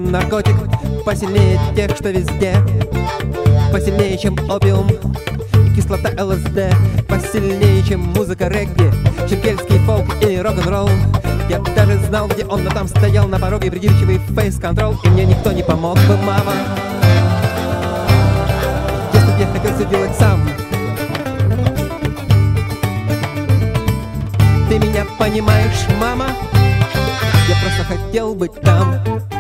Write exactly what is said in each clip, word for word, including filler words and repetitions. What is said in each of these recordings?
наркотик посильнее тех, что везде, посильнее, чем опиум и кислота ЛСД, посильнее, чем музыка регги, чем кельтский фолк и рок-н-ролл. Я даже знал, где он, но там стоял на пороге придирчивый фейс-контрол, и мне никто не помог бы, мама, если б я хотел все делать сам. Ты меня понимаешь, мама? Я просто хотел быть там.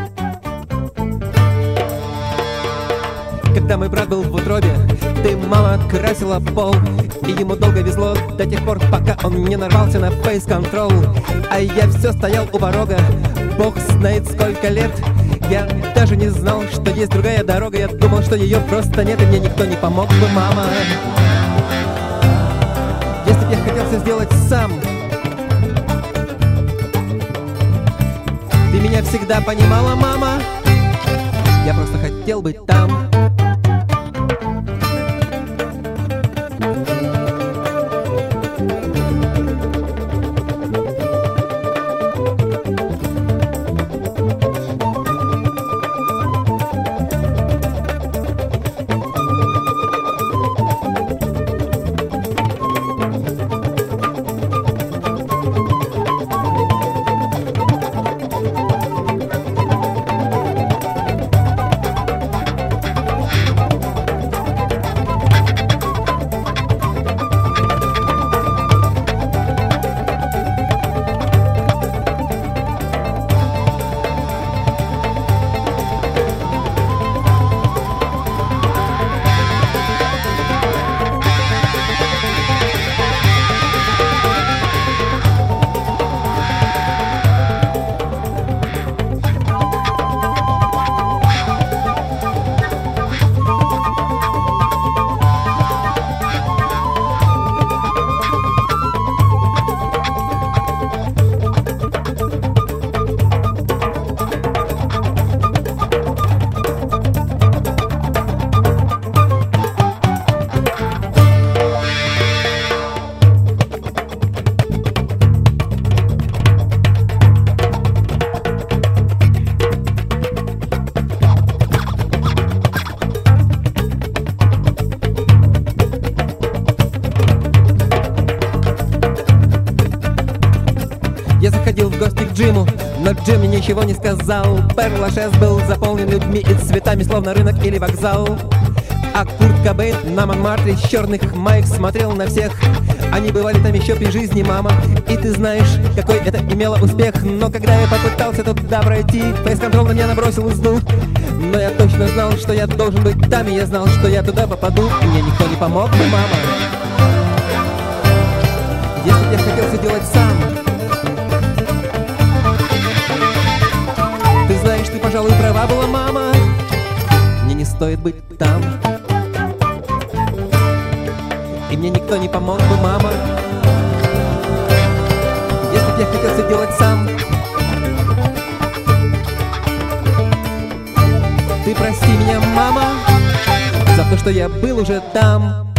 Когда мой брат был в утробе, ты, мама, красила пол, и ему долго везло до тех пор, пока он не нарвался на фейс-контрол. А я все стоял у порога, бог знает сколько лет. Я даже не знал, что есть другая дорога. Я думал, что ее просто нет, и мне никто не помог бы, мама, если б я хотел все сделать сам. Ты меня всегда понимала, мама? Я просто хотел быть там. Я заходил в гости к Джиму, но Джим мне ничего не сказал. Пер-Лашез был заполнен людьми и цветами, словно рынок или вокзал. А Курт Кобейн на Монмартре с черных маек смотрел на всех. Они бывали там еще при жизни, мама, и ты знаешь, какой это имело успех. Но когда я попытался туда пройти, фейс-контрол на меня набросил узду. Но я точно знал, что я должен быть там, и я знал, что я туда попаду. И мне никто не помог бы, мама, если б я хотел все делать сам. Ты знаешь, ты, пожалуй, права была, мама, мне не стоит быть там. И мне никто не помог бы, мама, если б я хотел все делать сам. Ты прости меня, мама, за то, что я был уже там.